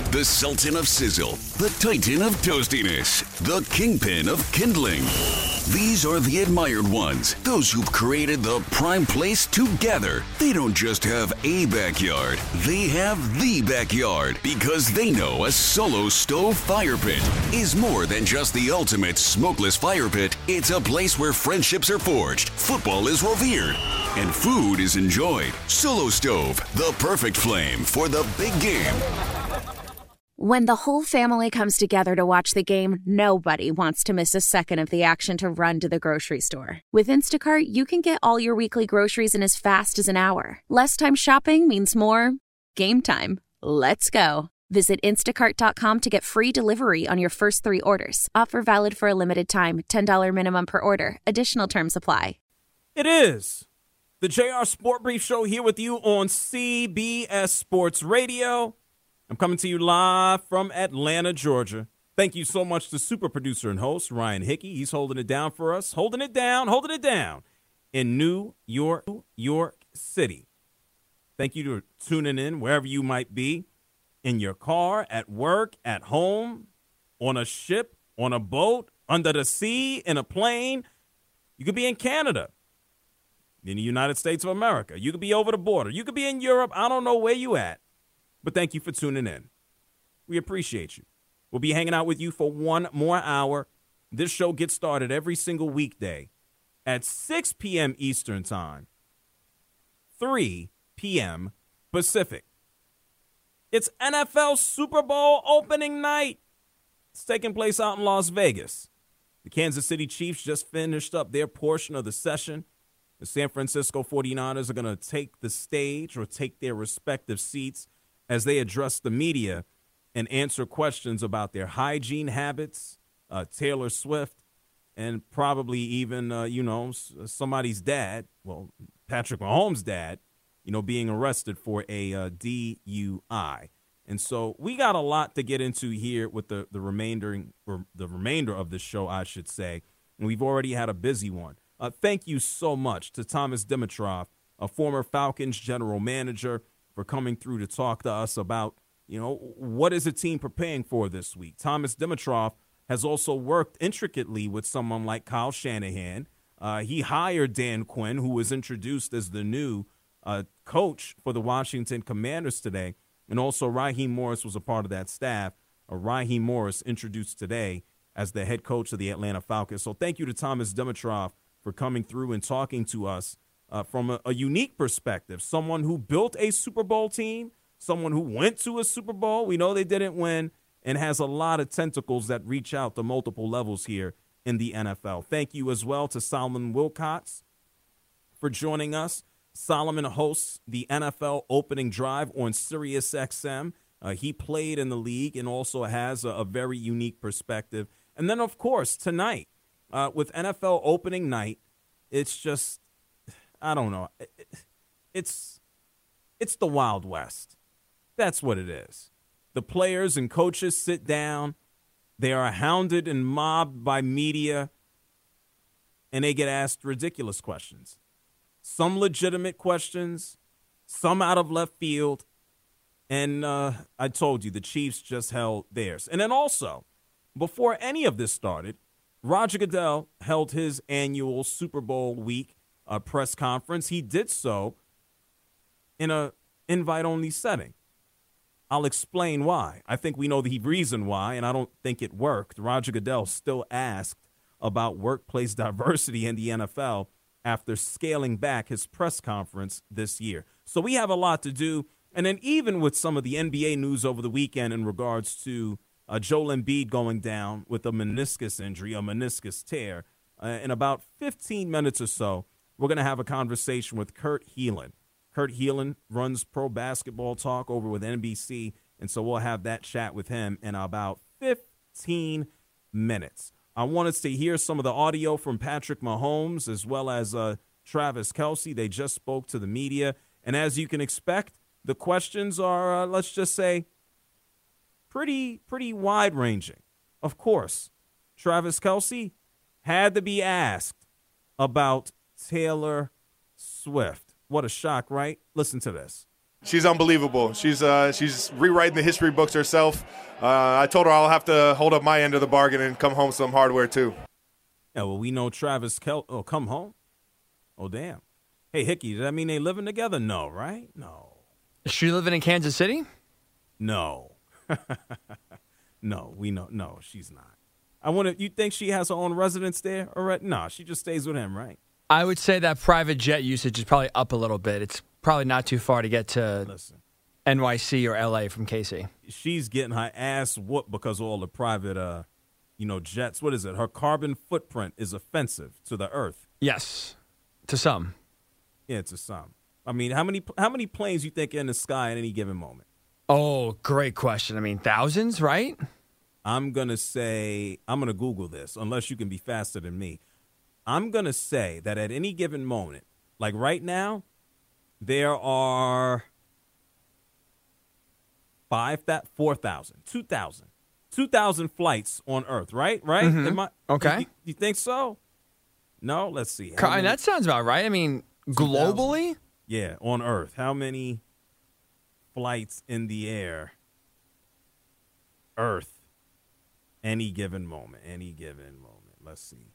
The Sultan of Sizzle, the Titan of Toastiness, the Kingpin of Kindling. These are the admired ones, those who've created the prime place to gather. They don't just have a backyard, they have the backyard because they know a Solo Stove fire pit is more than just the ultimate smokeless fire pit. It's a place where friendships are forged, football is revered, and food is enjoyed. Solo Stove, the perfect flame for the big game. When the whole family comes together to watch the game, nobody wants to miss a second of the action to run to the grocery store. With Instacart, you can get all your weekly groceries in as fast as an hour. Less time shopping means more game time. Let's go. Visit instacart.com to get free delivery on your first 3 orders. Offer valid for a limited time. $10 minimum per order. Additional terms apply. It is the JR Sport Brief Show here with you on CBS Sports Radio. I'm coming to you live from Atlanta, Georgia. Thank you so much to super producer and host Ryan Hickey. He's holding it down for us. Holding it down in New York City. Thank you for tuning in wherever you might be, in your car, at work, at home, on a ship, on a boat, under the sea, in a plane. You could be in Canada, in the United States of America. You could be over the border. You could be in Europe. I don't know where you at. But thank you for tuning in. We appreciate you. We'll be hanging out with you for 1 more hour. This show gets started every single weekday at 6 p.m. Eastern Time, 3 p.m. Pacific. It's NFL Super Bowl opening night. It's taking place out in Las Vegas. The Kansas City Chiefs just finished up their portion of the session. The San Francisco 49ers are going to take the stage or take their respective seats as they address the media and answer questions about their hygiene habits, Taylor Swift, and probably even, somebody's dad, well, Patrick Mahomes' dad, being arrested for a DUI. And so we got a lot to get into here with the remainder of the show, I should say. And we've already had a busy one. Thank you so much to Thomas Dimitroff, a former Falcons general manager, for coming through to talk to us about, what is the team preparing for this week. Thomas Dimitroff has also worked intricately with someone like Kyle Shanahan. He hired Dan Quinn, who was introduced as the new coach for the Washington Commanders today, and also Raheem Morris was a part of that staff. Raheem Morris introduced today as the head coach of the Atlanta Falcons. So thank you to Thomas Dimitroff for coming through and talking to us from a unique perspective, someone who built a Super Bowl team, someone who went to a Super Bowl. We know they didn't win, and has a lot of tentacles that reach out to multiple levels here in the NFL. Thank you as well to Solomon Wilcots for joining us. Solomon hosts the NFL Opening Drive on SiriusXM. He played in the league and also has a very unique perspective. And then, of course, tonight with NFL Opening Night, it's just, I don't know. It's the Wild West. That's what it is. The players and coaches sit down. They are hounded and mobbed by media, and they get asked ridiculous questions. Some legitimate questions, some out of left field. And I told you, the Chiefs just held theirs. And then also, before any of this started, Roger Goodell held his annual Super Bowl week press conference. He did so in an invite-only setting. I'll explain why. I think we know the reason why, and I don't think it worked. Roger Goodell still asked about workplace diversity in the NFL after scaling back his press conference this year. So we have a lot to do. And then even with some of the NBA news over the weekend in regards to Joel Embiid going down with a meniscus injury, a meniscus tear, in about 15 minutes or so, we're going to have a conversation with Kurt Helin. Kurt Helin runs Pro Basketball Talk over with NBC, and so we'll have that chat with him in about 15 minutes. I want us to hear some of the audio from Patrick Mahomes as well as Travis Kelce. They just spoke to the media, and as you can expect, the questions are, let's just say, pretty wide-ranging. Of course, Travis Kelce had to be asked about Taylor Swift. What a shock, right? Listen to this. She's unbelievable. She's rewriting the history books herself. I told her I'll have to hold up my end of the bargain and come home with some hardware too. Yeah, well, we know Travis Oh, come home? Oh, damn. Hey, Hickey, does that mean they living together? No, right? No. Is she living in Kansas City? No. No, we know. No, she's not. You think she has her own residence there? Or no, she just stays with him, right? I would say that private jet usage is probably up a little bit. It's probably not too far to get to NYC or LA from KC. She's getting her ass whooped because of all the private, jets. What is it? Her carbon footprint is offensive to the earth. Yes, to some. Yeah, to some. I mean, how many planes you think are in the sky at any given moment? Oh, great question. I mean, thousands, right? I'm going to Google this, unless you can be faster than me. I'm going to say that at any given moment, like right now, there are 4,000, 2,000 flights on Earth, right? Mm-hmm. Okay. You think so? No? Let's see. That sounds about right. I mean, globally? Yeah, on Earth. How many flights in the air? Earth. Any given moment. Let's see.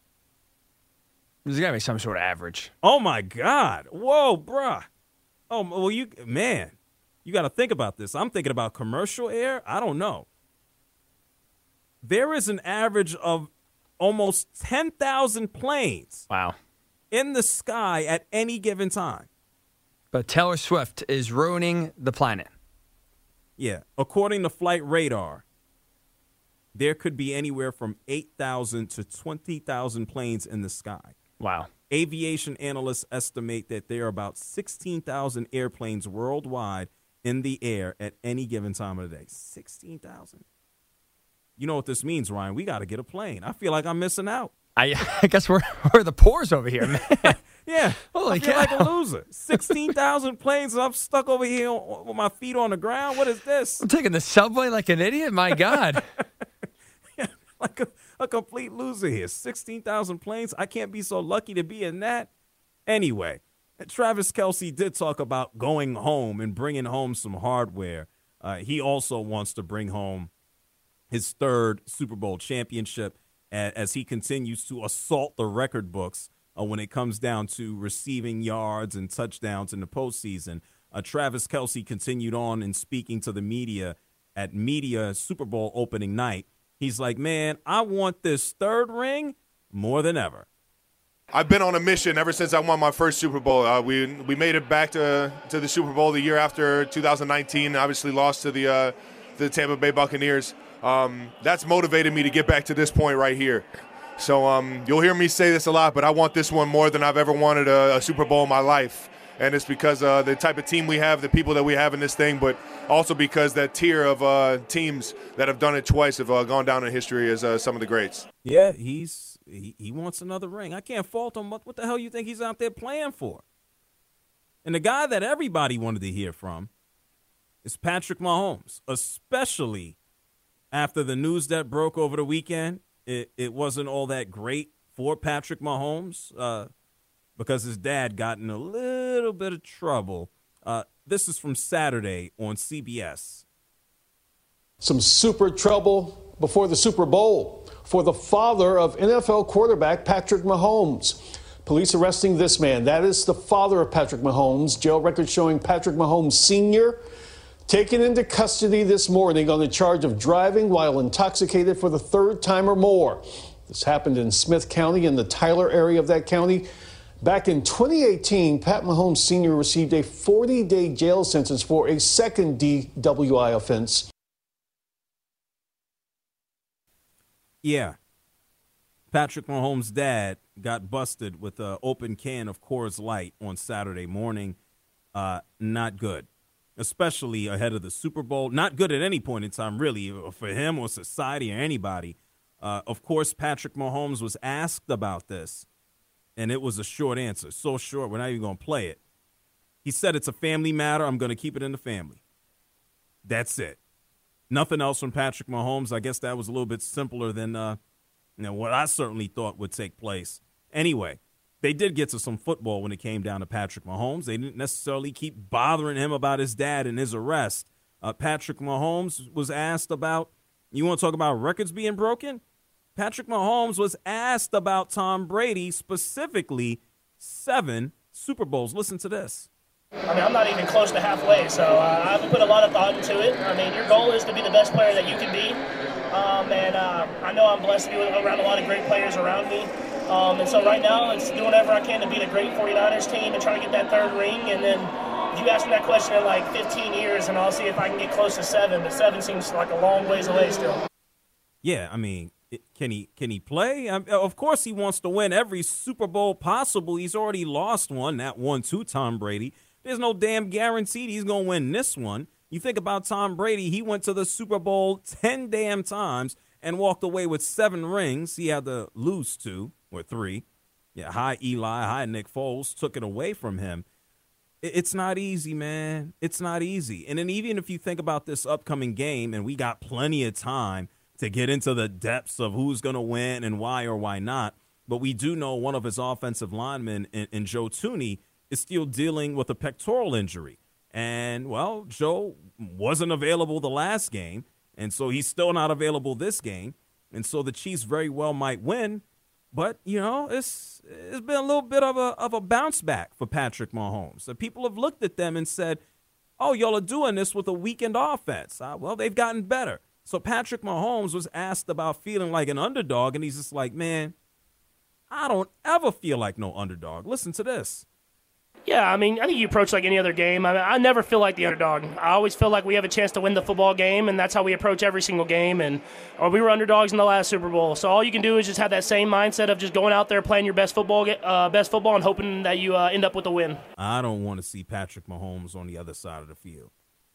There's got to be some sort of average. Oh, my God. Whoa, bruh. Oh, well, you got to think about this. I'm thinking about commercial air. I don't know. There is an average of almost 10,000 planes. Wow. In the sky at any given time. But Taylor Swift is ruining the planet. Yeah. According to Flight Radar, there could be anywhere from 8,000 to 20,000 planes in the sky. Wow. Aviation analysts estimate that there are about 16,000 airplanes worldwide in the air at any given time of the day. 16,000. You know what this means, Ryan? We got to get a plane. I feel like I'm missing out. I guess we're the poors over here, man. Yeah. Holy I feel cow. like a loser. 16,000 planes and I'm stuck over here with my feet on the ground. What is this? I'm taking the subway like an idiot? My God. Yeah, like a complete loser here. 16,000 planes. I can't be so lucky to be in that. Anyway, Travis Kelce did talk about going home and bringing home some hardware. He also wants to bring home his third Super Bowl championship as he continues to assault the record books when it comes down to receiving yards and touchdowns in the postseason. Travis Kelce continued on in speaking to the media at media Super Bowl opening night. He's like, man, I want this third ring more than ever. I've been on a mission ever since I won my first Super Bowl. We made it back to the Super Bowl the year after 2019. Obviously lost to the Tampa Bay Buccaneers. That's motivated me to get back to this point right here. So you'll hear me say this a lot, but I want this one more than I've ever wanted a Super Bowl in my life. And it's because the type of team we have, the people that we have in this thing, but also because that tier of teams that have done it twice have gone down in history as some of the greats. Yeah, he wants another ring. I can't fault him. What the hell you think he's out there playing for? And the guy that everybody wanted to hear from is Patrick Mahomes, especially after the news that broke over the weekend. It wasn't all that great for Patrick Mahomes because his dad got in a little bit of trouble. This is from Saturday on CBS. Some super trouble before the Super Bowl for the father of NFL quarterback Patrick Mahomes. Police arresting this man. That is the father of Patrick Mahomes. Jail records showing Patrick Mahomes Sr. taken into custody this morning on the charge of driving while intoxicated for the third time or more. This happened in Smith County in the Tyler area of that county. Back in 2018, Pat Mahomes Sr. received a 40-day jail sentence for a second DWI offense. Yeah. Patrick Mahomes' dad got busted with an open can of Coors Light on Saturday morning. Not good, especially ahead of the Super Bowl. Not good at any point in time, really, for him or society or anybody. Of course, Patrick Mahomes was asked about this, and it was a short answer. So short, we're not even going to play it. He said it's a family matter. I'm going to keep it in the family. That's it. Nothing else from Patrick Mahomes. I guess that was a little bit simpler than what I certainly thought would take place. Anyway, they did get to some football when it came down to Patrick Mahomes. They didn't necessarily keep bothering him about his dad and his arrest. Patrick Mahomes was asked about, you want to talk about records being broken? Patrick Mahomes was asked about Tom Brady, specifically 7 Super Bowls. Listen to this. I mean, I'm not even close to halfway, so I haven't put a lot of thought into it. I mean, your goal is to be the best player that you can be. I know I'm blessed to be around a lot of great players around me. And so right now, it's doing whatever I can to beat a great 49ers team and try to get that 3rd ring. And then if you ask me that question in like 15 years, and I'll see if I can get close to 7. But 7 seems like a long ways away still. Yeah, I mean, can he play? Of course he wants to win every Super Bowl possible. He's already lost one, that one to Tom Brady. There's no damn guarantee he's going to win this one. You think about Tom Brady, he went to the Super Bowl 10 damn times and walked away with 7 rings. He had to lose 2 or 3. Yeah, hi Eli, hi Nick Foles, took it away from him. It's not easy, man. It's not easy. And then even if you think about this upcoming game, and we got plenty of time to get into the depths of who's going to win and why or why not, but we do know one of his offensive linemen in Joe Thuney is still dealing with a pectoral injury. And, well, Joe wasn't available the last game, and so he's still not available this game. And so the Chiefs very well might win. But, you know, it's been a little bit of a bounce back for Patrick Mahomes. So people have looked at them and said, oh, y'all are doing this with a weakened offense. Well, they've gotten better. So Patrick Mahomes was asked about feeling like an underdog, and he's just like, man, I don't ever feel like no underdog. Listen to this. Yeah, I mean, I think you approach like any other game. I never feel like the underdog. I always feel like we have a chance to win the football game, and that's how we approach every single game. Or we were underdogs in the last Super Bowl. So all you can do is just have that same mindset of just going out there playing your best football, and hoping that you end up with a win. I don't want to see Patrick Mahomes on the other side of the field.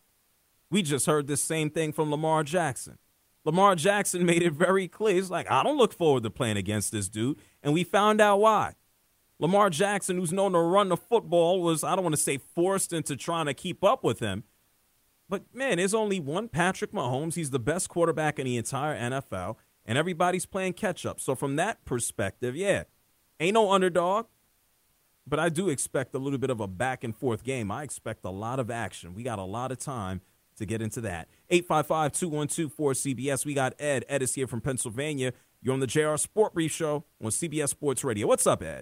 We just heard this same thing from Lamar Jackson. Lamar Jackson made it very clear. He's like, I don't look forward to playing against this dude. And we found out why. Lamar Jackson, who's known to run the football, was, I don't want to say forced into trying to keep up with him. But, man, there's only one Patrick Mahomes. He's the best quarterback in the entire NFL, and everybody's playing catch-up. So from that perspective, yeah, ain't no underdog. But I do expect a little bit of a back-and-forth game. I expect a lot of action. We got a lot of time to get into that. 855-212-4CBS. We got Ed. Ed is here from Pennsylvania. You're on the JR Sport Brief Show on CBS Sports Radio. What's up, Ed?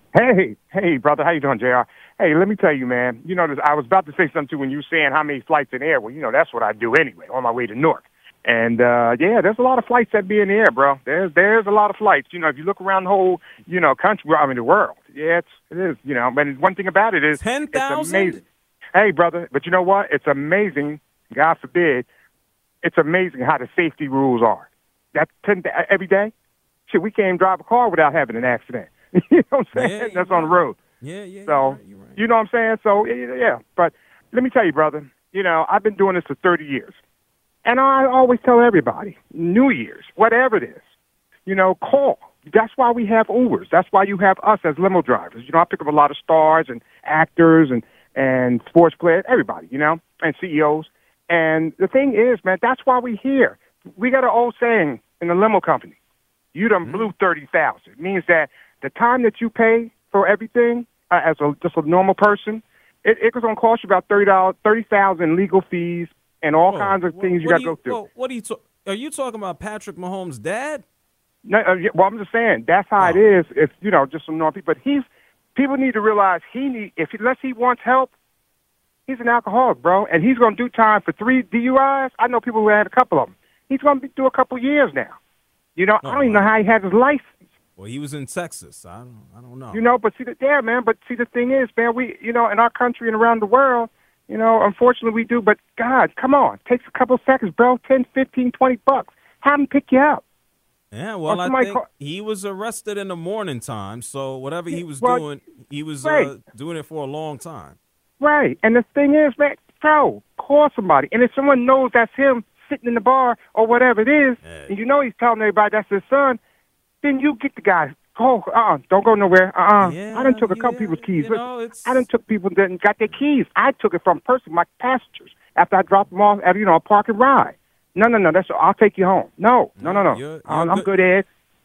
Hey, brother. How you doing, JR? Hey, let me tell you, man. You know, I was about to say something, too, when you were saying how many flights in the air. Well, you know, that's what I do anyway, on my way to Newark. And, yeah, there's a lot of flights that be in the air, bro. There's a lot of flights. You know, if you look around the whole, you know, country, the world. Yeah, it is, you know. But one thing about it is 10,000? It's amazing. Hey, brother, but you know what? It's amazing, God forbid, it's amazing how the safety rules are. That's every day. Shit, we can't even drive a car without having an accident. You know what I'm saying? Yeah, that's on the road. Yeah. So, you're right. You know what I'm saying? So, yeah. But let me tell you, brother, you know, I've been doing this for 30 years. And I always tell everybody, New Year's, whatever it is, you know, call. That's why we have Ubers. That's why you have us as limo drivers. You know, I pick up a lot of stars and actors and sports players, everybody, you know, and CEOs. And the thing is, man, that's why we're here. We got an old saying in the limo company, you done blew 30,000. It means that the time that you pay for everything as just a normal person, it's going to cost you about $30,000 legal fees and all kinds of things you got to go through. What are you talking about? Patrick Mahomes' dad? No, well, I'm just saying that's how it is. If you know, just some normal people. But people need to realize unless he wants help, he's an alcoholic, bro, and he's going to do time for 3 DUIs. I know people who had a couple of them. He's going to do a couple years now. You know, I don't even know how he has his license. Well, he was in Texas. I don't know. You know, but see, the thing is, man, we, you know, in our country and around the world, you know, unfortunately we do. But, God, come on. Takes a couple of seconds, bro, 10, 15, 20 bucks. Have him pick you up. Yeah, well, I think he was arrested in the morning time, so whatever he was doing, he was doing it for a long time. Right. And the thing is, man, bro, call somebody. And if someone knows that's him sitting in the bar or whatever it is, and you know he's telling everybody that's his son, then you get the guy. Oh, don't go nowhere. Yeah, I done took a couple people's keys. I done took people that got their keys. I took it from my passengers after I dropped them off at, you know, a park and ride. No, that's I'll take you home. No. You're I'm good, Ed.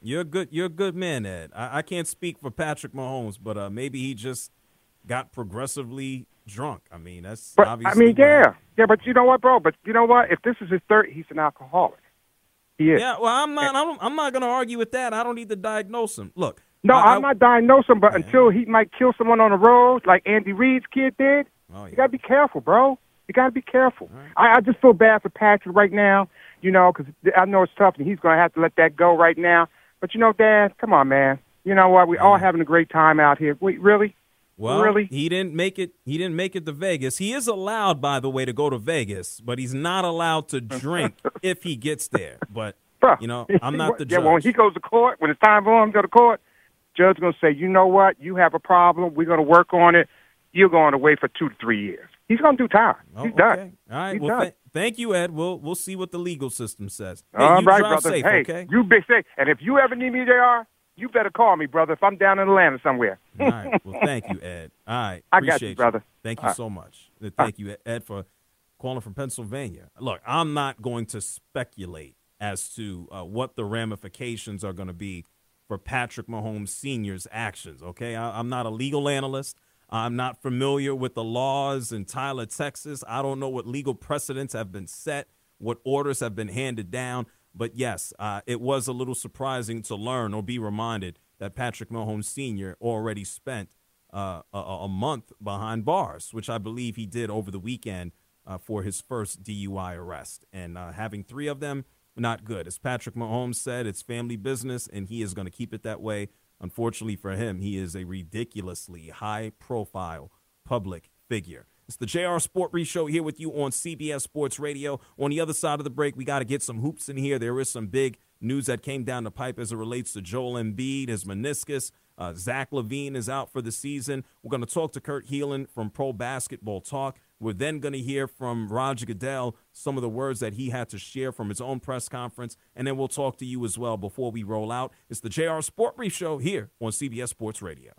You're a good man, Ed. I can't speak for Patrick Mahomes, but maybe he just got progressively drunk. I mean, that's obviously. Yeah, but you know what, bro? But you know what? If this is his third, he's an alcoholic. He is. Yeah, well, I'm not going to argue with that. I don't need to diagnose him. Look. No, I'm not diagnosing him, but until he might kill someone on the road, like Andy Reid's kid did, you got to be careful, bro. You got to be careful. Right. I just feel bad for Patrick right now, because I know it's tough, and he's going to have to let that go right now. But, Dad, come on, man. You know what? We're all having a great time out here. Wait, really? Well, really? He didn't make it to Vegas. He is allowed, by the way, to go to Vegas, but he's not allowed to drink if he gets there. But, I'm not the judge. Yeah, when he goes to court, when it's time for him to go to court, judge going to say, you know what? You have a problem. We're going to work on it. You're going away for 2 to 3 years. He's going to do time. He's done. All right. Well, thank you, Ed. We'll see what the legal system says. Hey, all you right, drive brother. safe, hey, okay? You be safe. And if you ever need me, JR, you better call me, brother, if I'm down in Atlanta somewhere. All right. Well, thank you, Ed. All right. I got you, brother. Thank you so much. Thank you, Ed, for calling from Pennsylvania. Look, I'm not going to speculate as to what the ramifications are going to be for Patrick Mahomes Sr.'s actions, okay? I'm not a legal analyst. I'm not familiar with the laws in Tyler, Texas. I don't know what legal precedents have been set, what orders have been handed down. But, yes, it was a little surprising to learn or be reminded that Patrick Mahomes Sr. already spent a month behind bars, which I believe he did over the weekend for his first DUI arrest. And having 3 of them, not good. As Patrick Mahomes said, it's family business, and he is going to keep it that way. Unfortunately for him, he is a ridiculously high-profile public figure. It's the JR Sport Brief Show here with you on CBS Sports Radio. On the other side of the break, we got to get some hoops in here. There is some big news that came down the pipe as it relates to Joel Embiid, his meniscus. Zach LaVine is out for the season. We're going to talk to Kurt Heelan from Pro Basketball Talk. We're then going to hear from Roger Goodell some of the words that he had to share from his own press conference, and then we'll talk to you as well before we roll out. It's the JR Sport Brief Show here on CBS Sports Radio.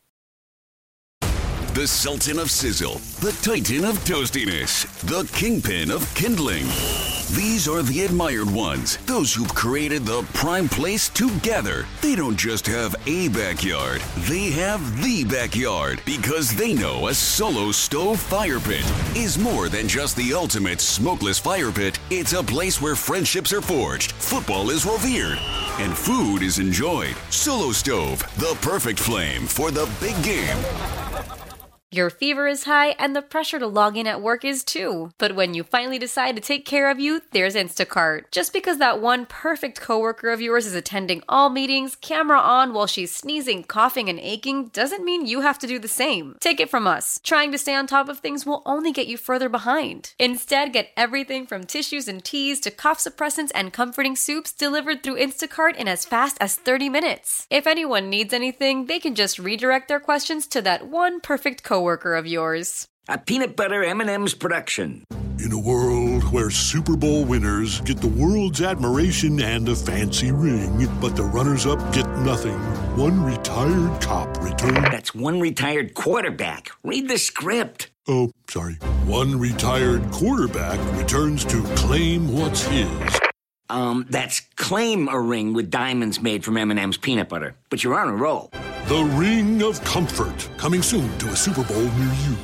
The Sultan of Sizzle, the Titan of Toastiness, the Kingpin of Kindling. These are the admired ones, those who've created the prime place together. They don't just have a backyard, they have the backyard, because they know a Solo Stove fire pit is more than just the ultimate smokeless fire pit. It's a place where friendships are forged, football is revered, and food is enjoyed. Solo Stove, the perfect flame for the big game. Your fever is high and the pressure to log in at work is too. But when you finally decide to take care of you, there's Instacart. Just because that one perfect coworker of yours is attending all meetings, camera on while she's sneezing, coughing, and aching, doesn't mean you have to do the same. Take it from us. Trying to stay on top of things will only get you further behind. Instead, get everything from tissues and teas to cough suppressants and comforting soups delivered through Instacart in as fast as 30 minutes. If anyone needs anything, they can just redirect their questions to that one perfect coworker of yours. A peanut butter M&M's production. In a world where Super Bowl winners get the world's admiration and a fancy ring, but the runners-up get nothing, one retired cop returns... That's one retired quarterback. Read the script. Oh, sorry. One retired quarterback returns to claim what's his. That's claim a ring with diamonds made from M&M's peanut butter. But you're on a roll. The Ring of Comfort, coming soon to a Super Bowl near you.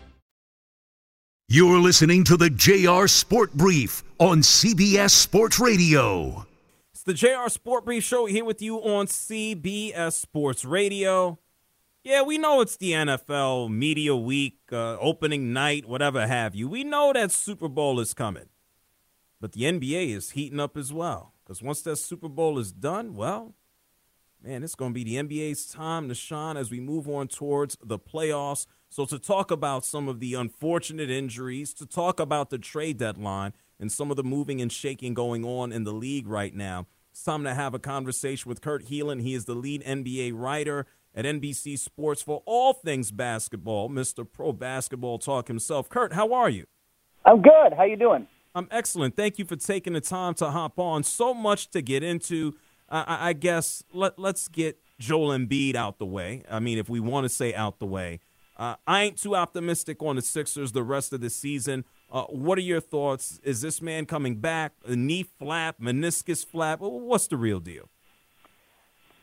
You're listening to the JR Sport Brief on CBS Sports Radio. It's the JR Sport Brief Show here with you on CBS Sports Radio. Yeah, we know it's the NFL Media Week, opening night, whatever have you. We know that Super Bowl is coming. But the NBA is heating up as well. Because once that Super Bowl is done, well, man, it's going to be the NBA's time to shine as we move on towards the playoffs. So to talk about some of the unfortunate injuries, to talk about the trade deadline and some of the moving and shaking going on in the league right now, it's time to have a conversation with Kurt Heelan. He is the lead NBA writer at NBC Sports for all things basketball, Mr. Pro Basketball Talk himself. Kurt, how are you? I'm good. How you doing? I'm excellent. Thank you for taking the time to hop on. So much to get into. I guess let's get Joel Embiid out the way. I mean, if we want to say out the way. I ain't too optimistic on the Sixers the rest of the season. What are your thoughts? Is this man coming back? A knee flap, meniscus flap? What's the real deal?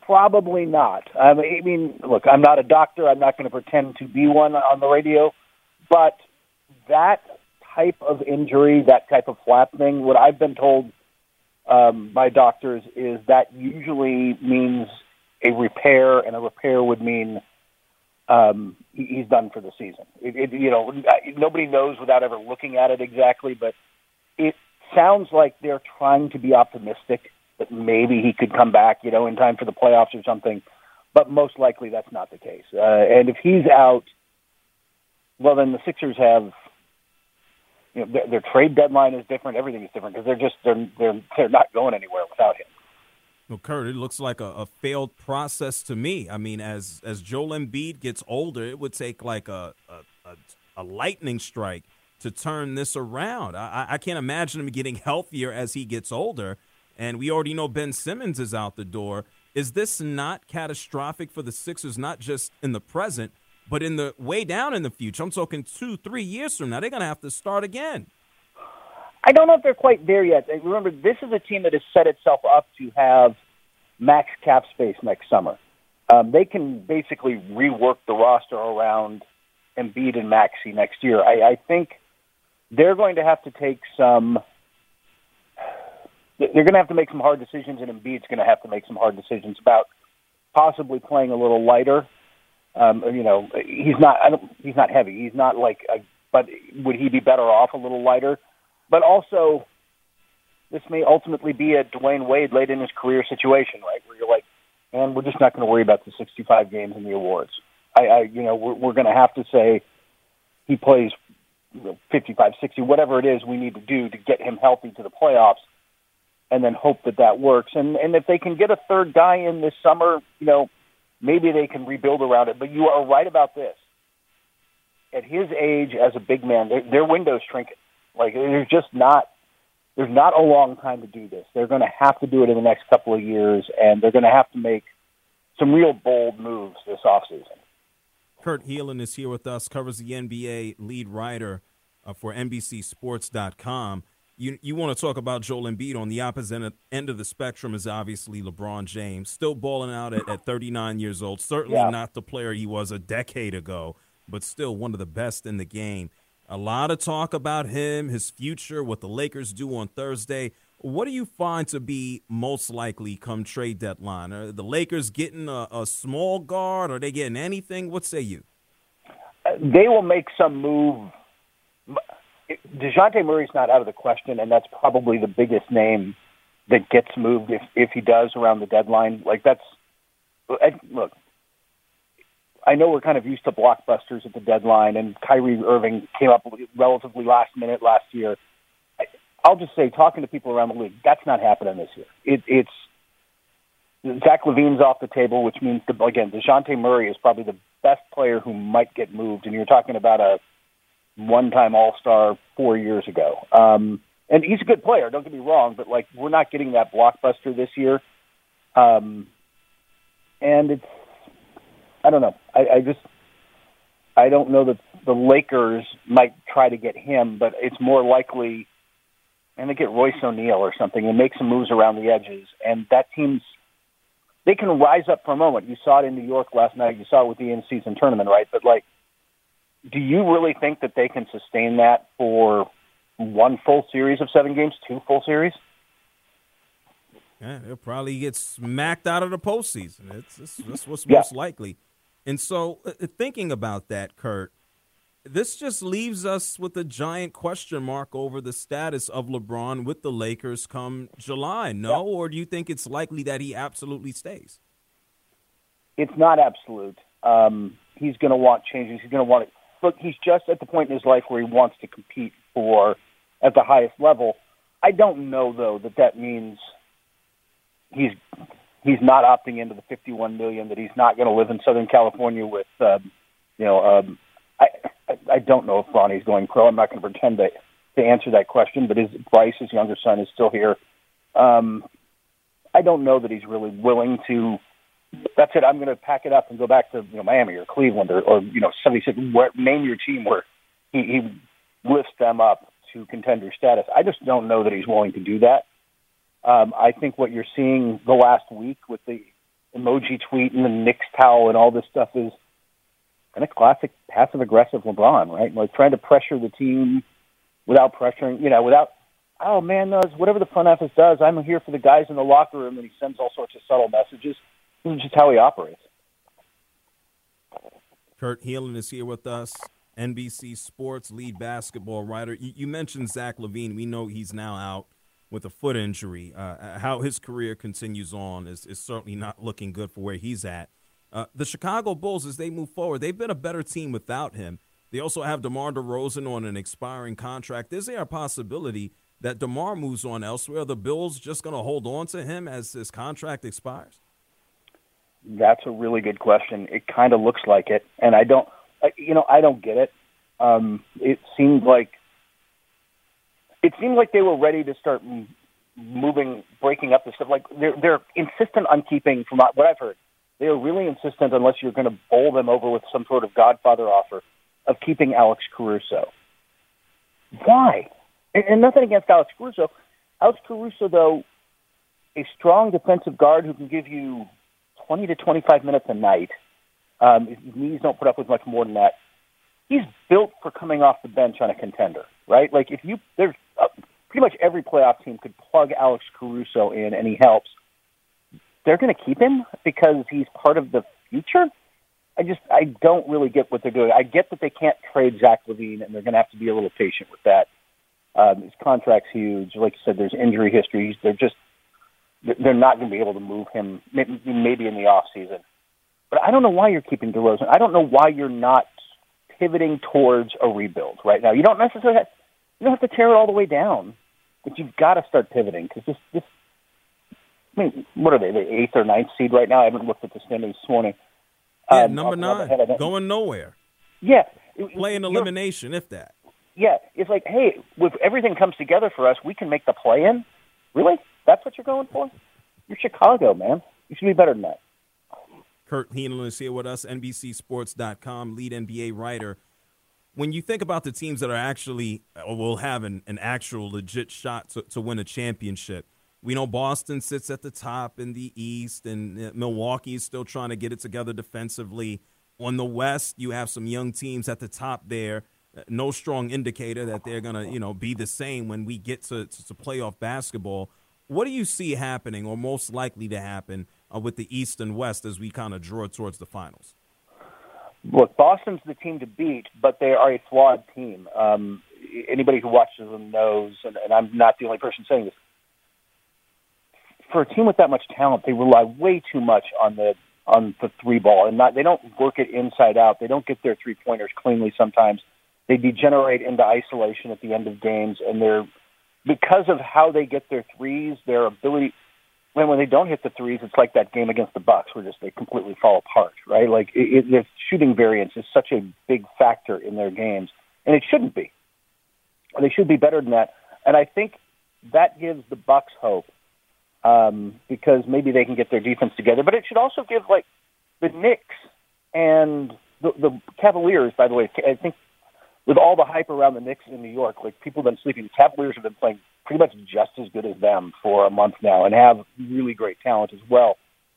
Probably not. I mean, look, I'm not a doctor. I'm not going to pretend to be one on the radio. But that type of injury, that type of flap thing, what I've been told by doctors is that usually means a repair, and a repair would mean he's done for the season. Nobody knows without ever looking at it exactly, but it sounds like they're trying to be optimistic that maybe he could come back, in time for the playoffs or something. But most likely that's not the case. And if he's out, well, then the Sixers have, their trade deadline is different. Everything is different because they're not going anywhere without him. Well, Kurt, it looks like a failed process to me. I mean, as Joel Embiid gets older, it would take like a lightning strike to turn this around. I can't imagine him getting healthier as he gets older, and we already know Ben Simmons is out the door. Is this not catastrophic for the Sixers, not just in the present, but in the way down in the future? I'm talking 2-3 years from now. They're going to have to start again. I don't know if they're quite there yet. Remember, this is a team that has set itself up to have max cap space next summer. They can basically rework the roster around Embiid and Maxey next year. I think they're going to have to take they're going to have to make some hard decisions, and Embiid's going to have to make some hard decisions about possibly playing a little lighter. He's not heavy. He's not but would he be better off a little lighter? But also, this may ultimately be a Dwayne Wade late in his career situation, right? Where you're like, man, we're just not going to worry about the 65 games in the awards. We're going to have to say he plays 55, 60, whatever it is we need to do to get him healthy to the playoffs, and then hope that works. And if they can get a third guy in this summer, maybe they can rebuild around it. But you are right about this. At his age, as a big man, their window's shrinking. Like, there's not a long time to do this. They're going to have to do it in the next couple of years, and they're going to have to make some real bold moves this offseason. Kurt Helin is here with us, covers the NBA, lead writer for NBCSports.com. You want to talk about Joel Embiid. On the opposite end of the spectrum is obviously LeBron James, still balling out at 39 years old. Certainly not the player he was a decade ago, but still one of the best in the game. A lot of talk about him, his future, what the Lakers do on Thursday. What do you find to be most likely come trade deadline? Are the Lakers getting a small guard? Are they getting anything? What say you? They will make some move. DeJounte Murray's not out of the question, and that's probably the biggest name that gets moved if he does around the deadline. Look, I know we're kind of used to blockbusters at the deadline, and Kyrie Irving came up relatively last minute last year. I'll just say, talking to people around the league, that's not happening this year. It's Zach LaVine's off the table, which means, again, DeJounte Murray is probably the best player who might get moved, and you're talking about a one-time All-Star 4 years ago. And he's a good player, don't get me wrong, but we're not getting that blockbuster this year. And it's, I don't know. I don't know that the Lakers might try to get him, but it's more likely, and they get Royce O'Neal or something and make some moves around the edges. And that team's, they can rise up for a moment. You saw it in New York last night. You saw it with the in-season tournament, right? But do you really think that they can sustain that for one full series of 7 games, 2 full series? Yeah, they'll probably get smacked out of the postseason. That's what's most likely. And so thinking about that, Kurt, this just leaves us with a giant question mark over the status of LeBron with the Lakers come July. No? Or do you think it's likely that he absolutely stays? It's not absolute. He's going to want changes. He's going to want it. Look, he's just at the point in his life where he wants to compete at the highest level. I don't know, though, that means he's not opting into the $51 million, that he's not going to live in Southern California with, I don't know if Ronnie's going pro. I'm not going to pretend to answer that question, but Bryce, his younger son, is still here. I don't know that he's really willing to. That's it. I'm going to pack it up and go back to Miami or Cleveland or somebody said name your team where he lifts them up to contender status. I just don't know that he's willing to do that. I think what you're seeing the last week with the emoji tweet and the Knicks towel and all this stuff is kind of classic passive-aggressive LeBron, right? Like trying to pressure the team without pressuring, without, oh, man, whatever the front office does, I'm here for the guys in the locker room, and he sends all sorts of subtle messages. This is just how he operates. Kurt Helin is here with us, NBC Sports lead basketball writer. You mentioned Zach LaVine. We know he's now out with a foot injury. How his career continues on is certainly not looking good for where he's at. The Chicago Bulls, as they move forward, they've been a better team without him. They also have DeMar DeRozan on an expiring contract. Is there a possibility that DeMar moves on elsewhere? Are the Bills just going to hold on to him as his contract expires? That's a really good question. It kind of looks like it, and I don't get it. It seemed like they were ready to start breaking up the stuff. Like they're insistent on keeping, from what I've heard, they are really insistent, unless you're going to bowl them over with some sort of Godfather offer, of keeping Alex Caruso. Why? And nothing against Alex Caruso. Alex Caruso, though, a strong defensive guard who can give you 20 to 25 minutes a night. His knees don't put up with much more than that. He's built for coming off the bench on a contender, right? Like there's pretty much every playoff team could plug Alex Caruso in and he helps. They're going to keep him because he's part of the future. I don't really get what they're doing. I get that they can't trade Zach LaVine, and they're going to have to be a little patient with that. His contract's huge. Like you said, there's injury history. They're not going to be able to move him, maybe in the off season. But I don't know why you're keeping DeRozan. I don't know why you're not pivoting towards a rebuild right now. You don't necessarily have to tear it all the way down, but you've got to start pivoting because this. I mean, what are they? The 8th or 9th seed right now? I haven't looked at the standings this morning. Yeah, number 9, going nowhere. Yeah. Playing elimination, if that. Yeah, it's like, hey, if everything comes together for us, we can make the play-in. Really? That's what you're going for? You're Chicago, man. You should be better than that. Kurt Helin is here with us, NBCSports.com, lead NBA writer. When you think about the teams that are actually or will have an actual legit shot to win a championship, we know Boston sits at the top in the East, and Milwaukee is still trying to get it together defensively. On the West, you have some young teams at the top there. No strong indicator that they're going to, be the same when we get to playoff basketball. What do you see happening, or most likely to happen, with the East and West as we kind of draw towards the finals? Look, Boston's the team to beat, but they are a flawed team. Anybody who watches them knows, and I'm not the only person saying this, for a team with that much talent, they rely way too much on the three ball, and they don't work it inside out. They don't get their 3-pointers cleanly sometimes. They degenerate into isolation at the end of games, and because of how they get their threes, their ability. When they don't hit the threes, it's like that game against the Bucks, where they completely fall apart, right? Like their shooting variance is such a big factor in their games, and it shouldn't be. They should be better than that, and I think that gives the Bucks hope. Because maybe they can get their defense together. But it should also give, the Knicks and the Cavaliers, by the way, I think with all the hype around the Knicks in New York, people have been sleeping. The Cavaliers have been playing pretty much just as good as them for a month now and have really great talent as well.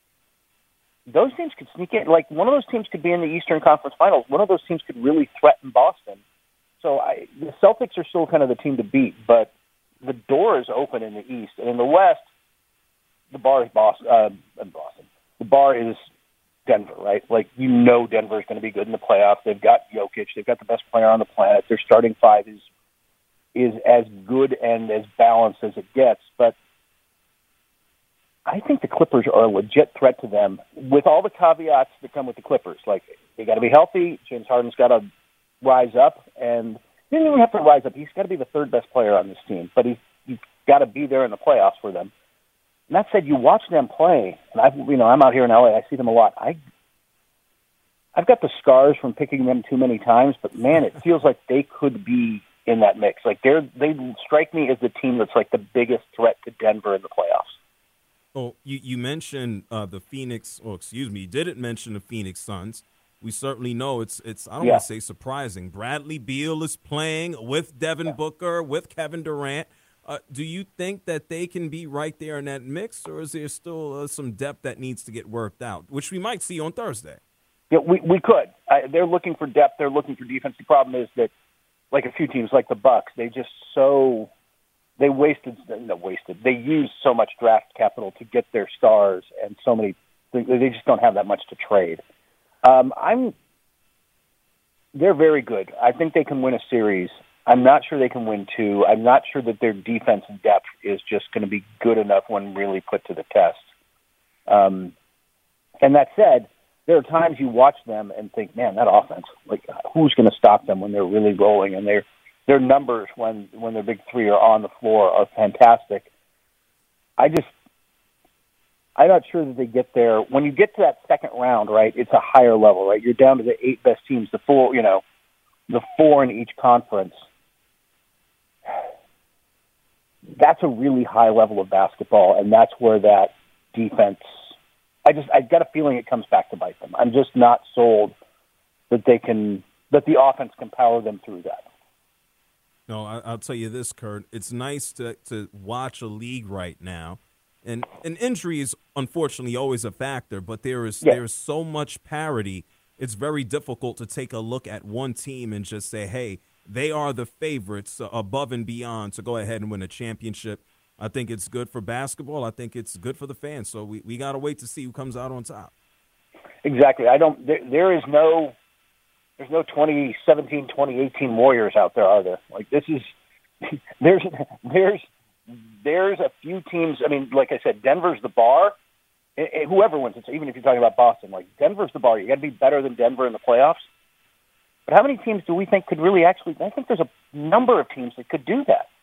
Those teams could sneak in. One of those teams could be in the Eastern Conference Finals. One of those teams could really threaten Boston. So the Celtics are still kind of the team to beat, but the door is open in the East. And in the West, the bar is Boston. The bar is Denver, right? Denver is going to be good in the playoffs. They've got Jokic. They've got the best player on the planet. Their starting five is as good and as balanced as it gets. But I think the Clippers are a legit threat to them, with all the caveats that come with the Clippers. They got to be healthy. James Harden's got to rise up, and he doesn't even have to rise up. He's got to be the third best player on this team, but he's got to be there in the playoffs for them. And that said, you watch them play, and I'm out here in LA. I see them a lot. I've got the scars from picking them too many times, but man, it feels like they could be in that mix. They strike me as the team that's the biggest threat to Denver in the playoffs. Oh, you mentioned the Phoenix, you didn't mention the Phoenix Suns. We certainly know it's I don't want to say surprising. Bradley Beal is playing with Devin Booker, with Kevin Durant. Do you think that they can be right there in that mix, or is there still some depth that needs to get worked out, which we might see on Thursday? Yeah, we could. They're looking for depth. They're looking for defense. The problem is that, like a few teams like the Bucks, they used so much draft capital to get their stars, and so many. They just don't have that much to trade. They're very good. I think they can win a series. I'm not sure they can win two. I'm not sure that their defensive depth is just going to be good enough when really put to the test. And that said, there are times you watch them and think, man, that offense, like, who's going to stop them when they're really rolling? And their numbers when their big three are on the floor are fantastic. I'm not sure that they get there. When you get to that second round, right, it's a higher level, right? You're down to the 8 best teams, the four in each conference. That's a really high level of basketball, and that's where that defense, I've got a feeling it comes back to bite them. I'm just not sold that the offense can power them through that. No, I'll tell you this, Kurt. It's nice to watch a league right now. And injury is unfortunately always a factor, but there is so much parity. It's very difficult to take a look at one team and just say, hey, they are the favorites above and beyond to go ahead and win a championship. I think it's good for basketball. I think it's good for the fans. So we got to wait to see who comes out on top. Exactly. There's no 2017, 2018 Warriors out there, are there? Like, this is there's a few teams. I mean, like I said, Denver's the bar. Whoever wins it, even if you're talking about Boston, like, Denver's the bar. You got to be better than Denver in the playoffs. But how many teams do we think could really actually? I think there's a number of teams that could do that.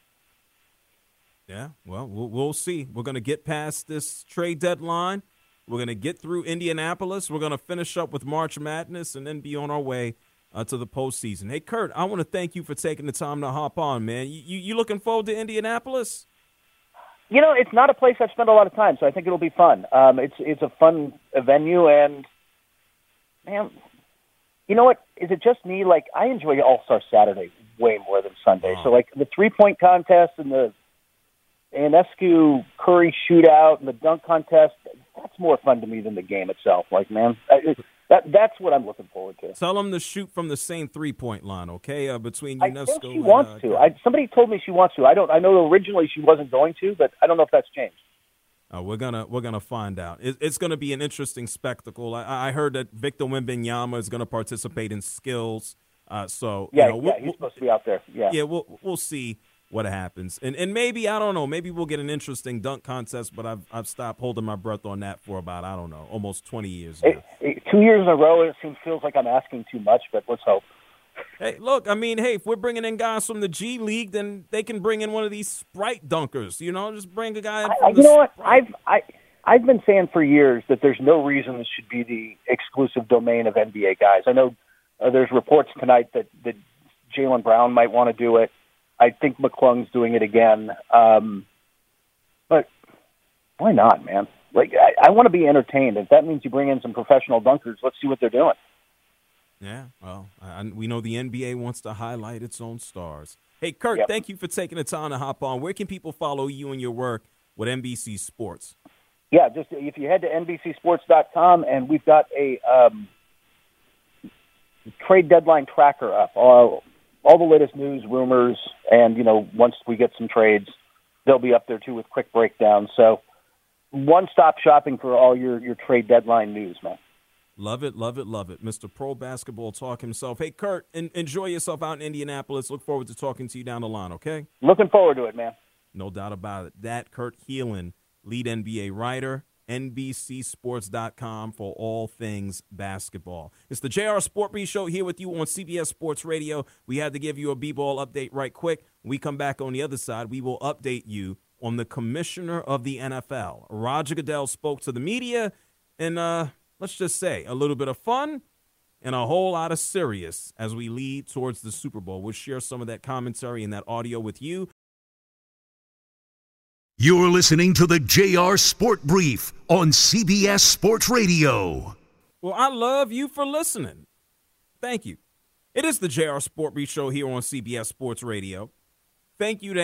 Yeah, well, we'll see. We're going to get past this trade deadline. We're going to get through Indianapolis. We're going to finish up with March Madness and then be on our way to the postseason. Hey, Kurt, I want to thank you for taking the time to hop on, man. You looking forward to Indianapolis? You know, it's not a place I've spent a lot of time, so I think it'll be fun. It's a fun venue, and, man, you know what? Is it just me? Like, I enjoy All-Star Saturday way more than Sunday. So, like, the three-point contest and the Ionescu Curry shootout and the dunk contest, that's more fun to me than the game itself. Like, man, that's what I'm looking forward to. Tell them to shoot from the same three-point line, okay? Between Ionescu I think she wants to. Somebody told me she wants to. I know originally she wasn't going to, but I don't know if that's changed. We're gonna find out. It's gonna be an interesting spectacle. I heard that Victor Wembanyama is gonna participate in skills. He's supposed to be out there. Yeah, we'll see what happens, and maybe, I don't know, maybe we'll get an interesting dunk contest. But I've stopped holding my breath on that for about, I don't know, almost 20 years now. 2 years in a row, it feels like I'm asking too much, but let's hope. Hey, look, I mean, hey, if we're bringing in guys from the G League, then they can bring in one of these Sprite dunkers. You know, just bring a guy in from you know what? I've been saying for years that there's no reason this should be the exclusive domain of NBA guys. I know there's reports tonight that Jaylen Brown might want to do it. I think McClung's doing it again. But why not, man? Like, I want to be entertained. If that means you bring in some professional dunkers, let's see what they're doing. Yeah, well, we know the NBA wants to highlight its own stars. Hey, Kurt, Thank you for taking the time to hop on. Where can people follow you and your work with NBC Sports? Yeah, just if you head to NBCSports.com, and we've got a trade deadline tracker up. All the latest news, rumors, and, you know, once we get some trades, they'll be up there, too, with quick breakdowns. So one-stop shopping for all your trade deadline news, man. Love it, love it, love it. Mr. Pro Basketball Talk himself. Hey, Kurt, enjoy yourself out in Indianapolis. Look forward to talking to you down the line, okay? Looking forward to it, man. No doubt about it. That Kurt Helin, lead NBA writer, NBCSports.com for all things basketball. It's the JR Sport Brief Show here with you on CBS Sports Radio. We had to give you a B-ball update right quick. When we come back on the other side, we will update you on the commissioner of the NFL. Roger Goodell spoke to the media, and let's just say a little bit of fun and a whole lot of serious as we lead towards the Super Bowl. We'll share some of that commentary and that audio with you. You're listening to the JR Sport Brief on CBS Sports Radio. Well, I love you for listening. Thank you. It is the JR Sport Brief Show here on CBS Sports Radio. Thank you to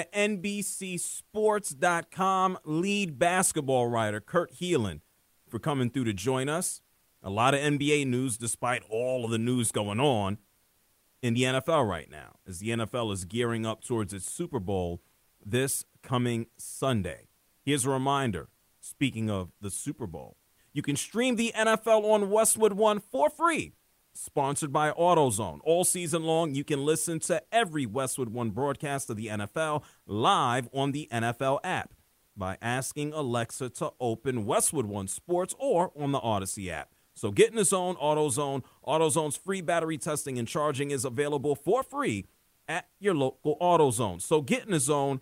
NBCSports.com lead basketball writer Kurt Heelan for coming through to join us. A lot of NBA news despite all of the news going on in the NFL right now, as the NFL is gearing up towards its Super Bowl this coming Sunday. Here's a reminder, speaking of the Super Bowl, you can stream the NFL on Westwood One for free, sponsored by AutoZone. All season long, you can listen to every Westwood One broadcast of the NFL live on the NFL app by asking Alexa to open Westwood One Sports or on the Odyssey app. So get in the zone, AutoZone. AutoZone's free battery testing and charging is available for free at your local AutoZone. So get in the zone,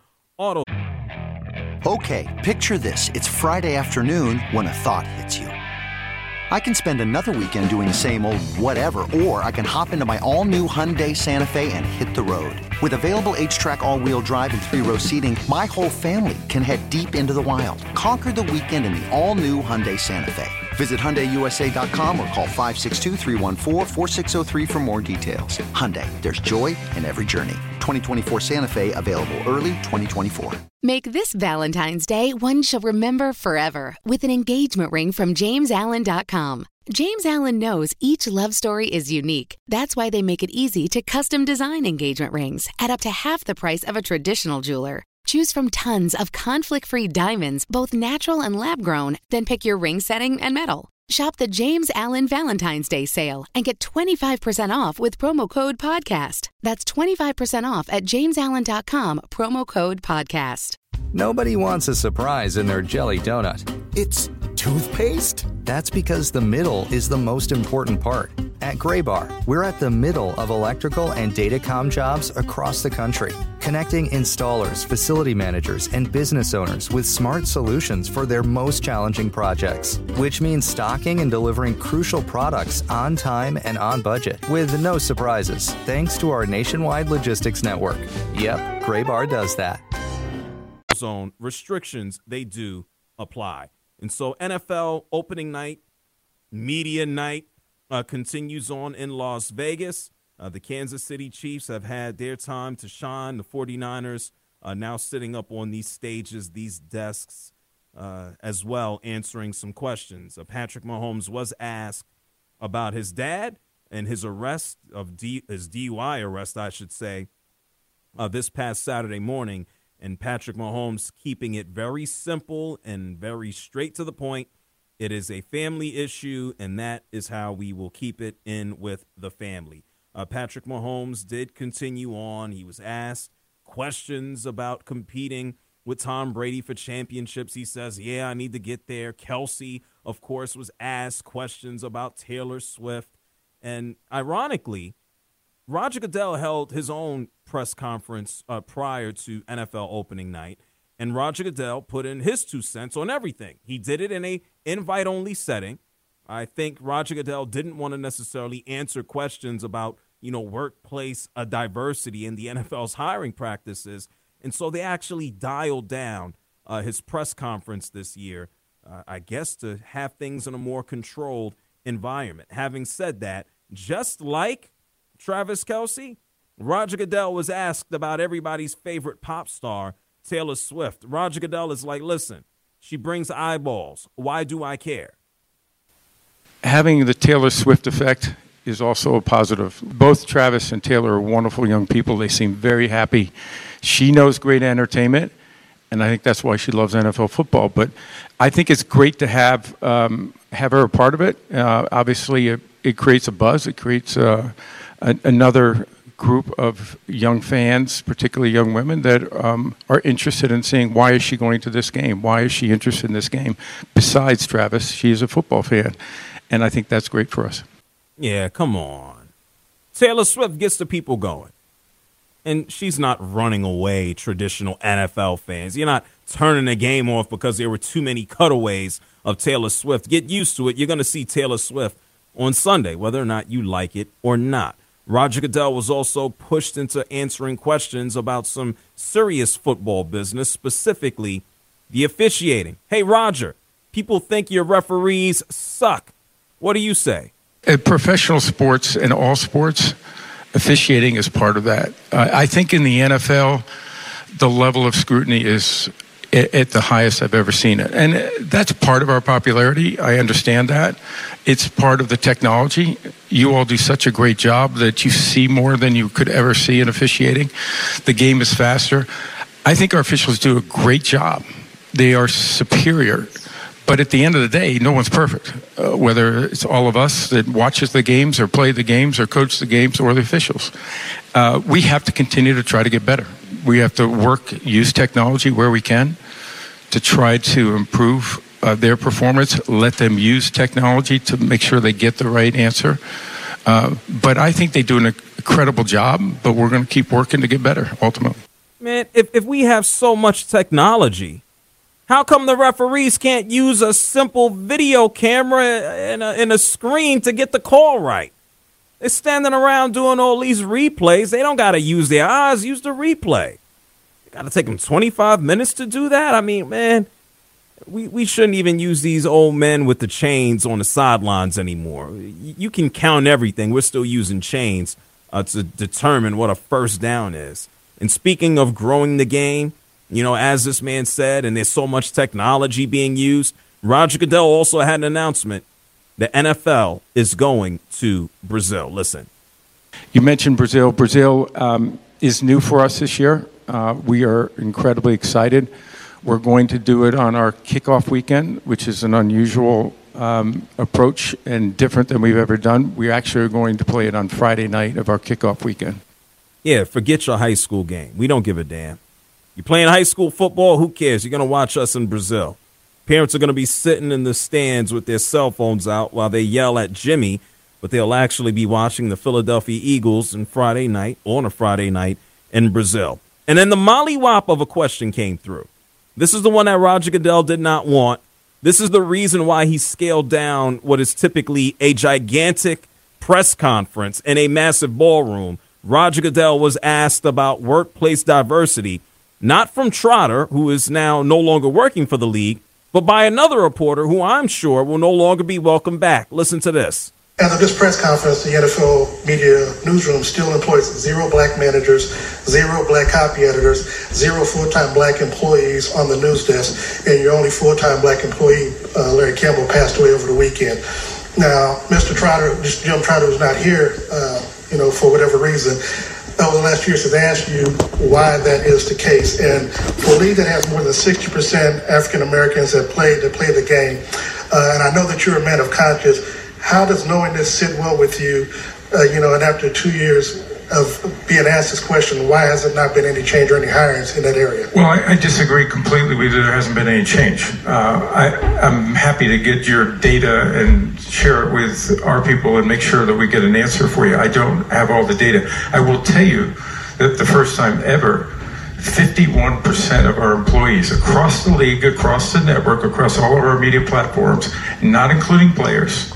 AutoZone. Okay, picture this. It's Friday afternoon when a thought hits you. I can spend another weekend doing the same old whatever, or I can hop into my all-new Hyundai Santa Fe and hit the road. With available H-Track all-wheel drive and 3-row seating, my whole family can head deep into the wild. Conquer the weekend in the all-new Hyundai Santa Fe. Visit HyundaiUSA.com or call 562-314-4603 for more details. Hyundai, there's joy in every journey. 2024 Santa Fe, available early 2024. Make this Valentine's Day one she'll remember forever with an engagement ring from JamesAllen.com. James Allen knows each love story is unique. That's why they make it easy to custom design engagement rings at up to half the price of a traditional jeweler. Choose from tons of conflict-free diamonds, both natural and lab-grown, then pick your ring setting and metal. Shop the James Allen Valentine's Day sale and get 25% off with promo code PODCAST. That's 25% off at JamesAllen.com, promo code PODCAST. Nobody wants a surprise in their jelly donut. It's toothpaste? That's because the middle is the most important part. At Graybar, we're at the middle of electrical and datacom jobs across the country, connecting installers, facility managers, and business owners with smart solutions for their most challenging projects, which means stocking and delivering crucial products on time and on budget with no surprises, thanks to our nationwide logistics network. Yep, Graybar does that. Zone restrictions, they do apply. And so NFL opening night, media night, continues on in Las Vegas. The Kansas City Chiefs have had their time to shine. The 49ers now sitting up on these stages, these desks as well, answering some questions. Patrick Mahomes was asked about his dad and his arrest of his DUI arrest, I should say, this past Saturday morning. And Patrick Mahomes keeping it very simple and very straight to the point. It is a family issue, and that is how we will keep it in with the family. Patrick Mahomes did continue on. He was asked questions about competing with Tom Brady for championships. He says, yeah, I need to get there. Kelsey, of course, was asked questions about Taylor Swift. And ironically, Roger Goodell held his own press conference prior to NFL opening night, and Roger Goodell put in his 2 cents on everything. He did it in a invite-only setting. I think Roger Goodell didn't want to necessarily answer questions about, workplace diversity in the NFL's hiring practices, and so they actually dialed down his press conference this year, I guess to have things in a more controlled environment. Having said that, just like Travis Kelce, Roger Goodell was asked about everybody's favorite pop star, Taylor Swift. Roger Goodell is like, listen, she brings eyeballs. Why do I care? Having the Taylor Swift effect is also a positive. Both Travis and Taylor are wonderful young people. They seem very happy. She knows great entertainment, and I think that's why she loves NFL football. But I think it's great to have her a part of it. Obviously, it creates a buzz. It creates another group of young fans, particularly young women, that are interested in seeing, why is she going to this game? Why is she interested in this game? Besides Travis, she is a football fan, and I think that's great for us. Yeah, come on. Taylor Swift gets the people going, and she's not running away traditional NFL fans. You're not turning the game off because there were too many cutaways of Taylor Swift. Get used to it. You're going to see Taylor Swift on Sunday, whether or not you like it or not. Roger Goodell was also pushed into answering questions about some serious football business, specifically the officiating. Hey, Roger, people think your referees suck. What do you say? In professional sports and all sports, officiating is part of that. I think in the NFL, the level of scrutiny is at the highest I've ever seen it. And that's part of our popularity. I understand that. It's part of the technology. You all do such a great job that you see more than you could ever see in officiating. The game is faster. I think our officials do a great job. They are superior. But at the end of the day, no one's perfect, whether it's all of us that watches the games or play the games or coach the games or the officials. We have to continue to try to get better. We have to use technology where we can to try to improve their performance, let them use technology to make sure they get the right answer. But I think they do an incredible job, but we're going to keep working to get better, ultimately. Man, if we have so much technology, how come the referees can't use a simple video camera and a screen to get the call right? They're standing around doing all these replays. They don't got to use their eyes. Use the replay. You got to take them 25 minutes to do that? I mean, man, we shouldn't even use these old men with the chains on the sidelines anymore. You can count everything. We're still using chains to determine what a first down is. And speaking of growing the game, you know, as this man said, and there's so much technology being used, Roger Goodell also had an announcement. The NFL is going to Brazil. Listen. You mentioned Brazil. Brazil is new for us this year. We are incredibly excited. We're going to do it on our kickoff weekend, which is an unusual approach and different than we've ever done. We actually are going to play it on Friday night of our kickoff weekend. Yeah, forget your high school game. We don't give a damn. You're playing high school football, who cares? You're going to watch us in Brazil. Parents are going to be sitting in the stands with their cell phones out while they yell at Jimmy, but they'll actually be watching the Philadelphia Eagles on a Friday night in Brazil. And then the mollywop of a question came through. This is the one that Roger Goodell did not want. This is the reason why he scaled down what is typically a gigantic press conference in a massive ballroom. Roger Goodell was asked about workplace diversity, not from Trotter, who is now no longer working for the league, but by another reporter who I'm sure will no longer be welcome back. Listen to this. As of this press conference, the NFL media newsroom still employs 0 black managers, 0 black copy editors, 0 full-time black employees on the news desk, and your only full-time black employee, Larry Campbell, passed away over the weekend. Now, Mr. Trotter, Jim Trotter, was not here, for whatever reason. Over the last few years, has asked you why that is the case. And for a league that has more than 60% African Americans that play the game, and I know that you're a man of conscience, how does knowing this sit well with you, and after 2 years of being asked this question, why has it not been any change or any hirings in that area? Well, I disagree completely with you. There hasn't been any change. I'm happy to get your data and share it with our people and make sure that we get an answer for you. I don't have all the data. I will tell you that the first time ever, 51% of our employees across the league, across the network, across all of our media platforms, not including players,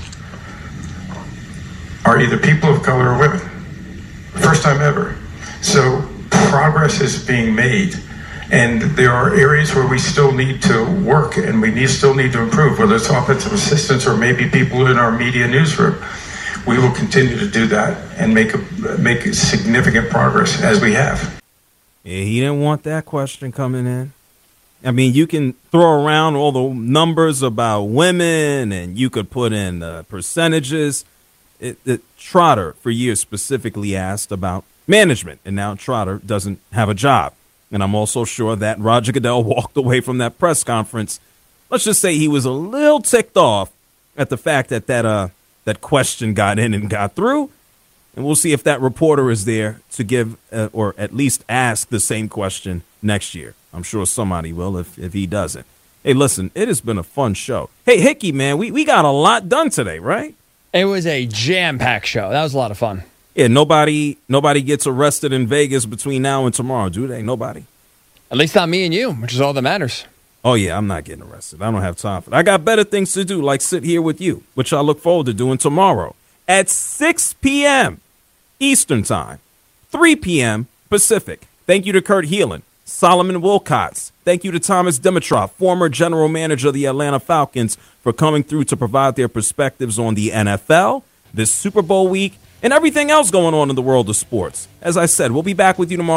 are either people of color or women. First time ever. So progress is being made. And there are areas where we still need to work and we still need to improve, whether it's offensive assistants or maybe people in our media newsroom. We will continue to do that and make significant progress as we have. Yeah, he didn't want that question coming in. I mean, you can throw around all the numbers about women and you could put in percentages. Trotter, for years, specifically asked about management, and now Trotter doesn't have a job. And I'm also sure that Roger Goodell walked away from that press conference. Let's just say he was a little ticked off at the fact that that question got in and got through. And we'll see if that reporter is there to give or at least ask the same question next year. I'm sure somebody will if he doesn't. Hey, listen, it has been a fun show. Hey, Hickey, man, we got a lot done today, right? It was a jam-packed show. That was a lot of fun. Yeah, nobody gets arrested in Vegas between now and tomorrow, do they? Nobody. At least not me and you, which is all that matters. Oh, yeah, I'm not getting arrested. I don't have time for that. I got better things to do, like sit here with you, which I look forward to doing tomorrow at 6 p.m. Eastern Time, 3 p.m. Pacific. Thank you to Kurt Heelan, Solomon Wilcots. Thank you to Thomas Dimitroff, former general manager of the Atlanta Falcons, for coming through to provide their perspectives on the NFL, this Super Bowl week, and everything else going on in the world of sports. As I said, we'll be back with you tomorrow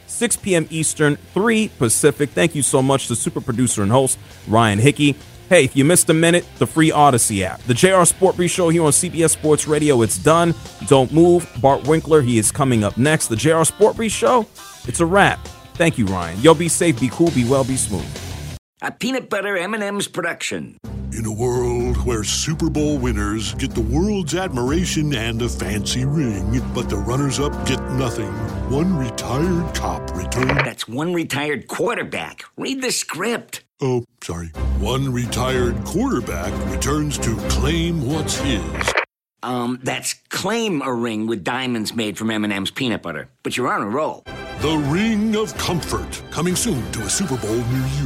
6 p.m. Eastern, 3 Pacific. Thank you so much to super producer and host Ryan Hickey. Hey, if you missed a minute, the free Odyssey app. The JR Sport Brief Show here on CBS Sports Radio, it's done. Don't move. Bart Winkler, he is coming up next. The JR Sport Brief Show, it's a wrap. Thank you, Ryan. Yo, be safe, be cool, be well, be smooth. A peanut butter M&M's production. In a world where Super Bowl winners get the world's admiration and a fancy ring, but the runners-up get nothing, one retired cop returns... That's one retired quarterback. Read the script. Oh, sorry. One retired quarterback returns to claim what's his. That's claim a ring with diamonds made from M&M's peanut butter. But you're on a roll. The Ring of Comfort, coming soon to a Super Bowl near you.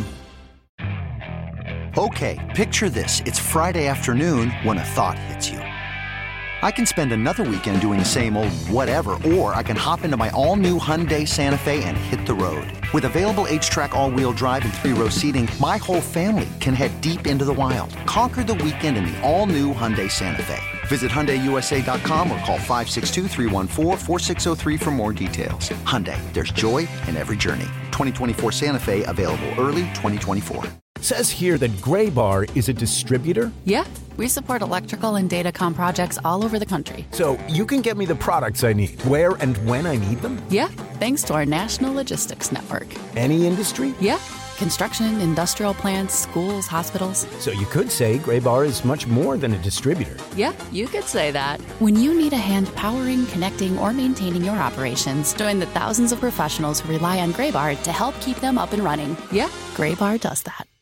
Okay, picture this. It's Friday afternoon when a thought hits you. I can spend another weekend doing the same old whatever, or I can hop into my all-new Hyundai Santa Fe and hit the road. With available H-Track all-wheel drive and 3-row seating, my whole family can head deep into the wild. Conquer the weekend in the all-new Hyundai Santa Fe. Visit HyundaiUSA.com or call 562-314-4603 for more details. Hyundai, there's joy in every journey. 2024 Santa Fe, available early 2024. Says here that Graybar is a distributor? Yeah, we support electrical and datacom projects all over the country. So you can get me the products I need, where and when I need them? Yeah, thanks to our national logistics network. Any industry? Yeah, construction, industrial plants, schools, hospitals. So you could say Graybar is much more than a distributor. Yeah, you could say that. When you need a hand powering, connecting, or maintaining your operations, join the thousands of professionals who rely on Graybar to help keep them up and running. Yeah, Graybar does that.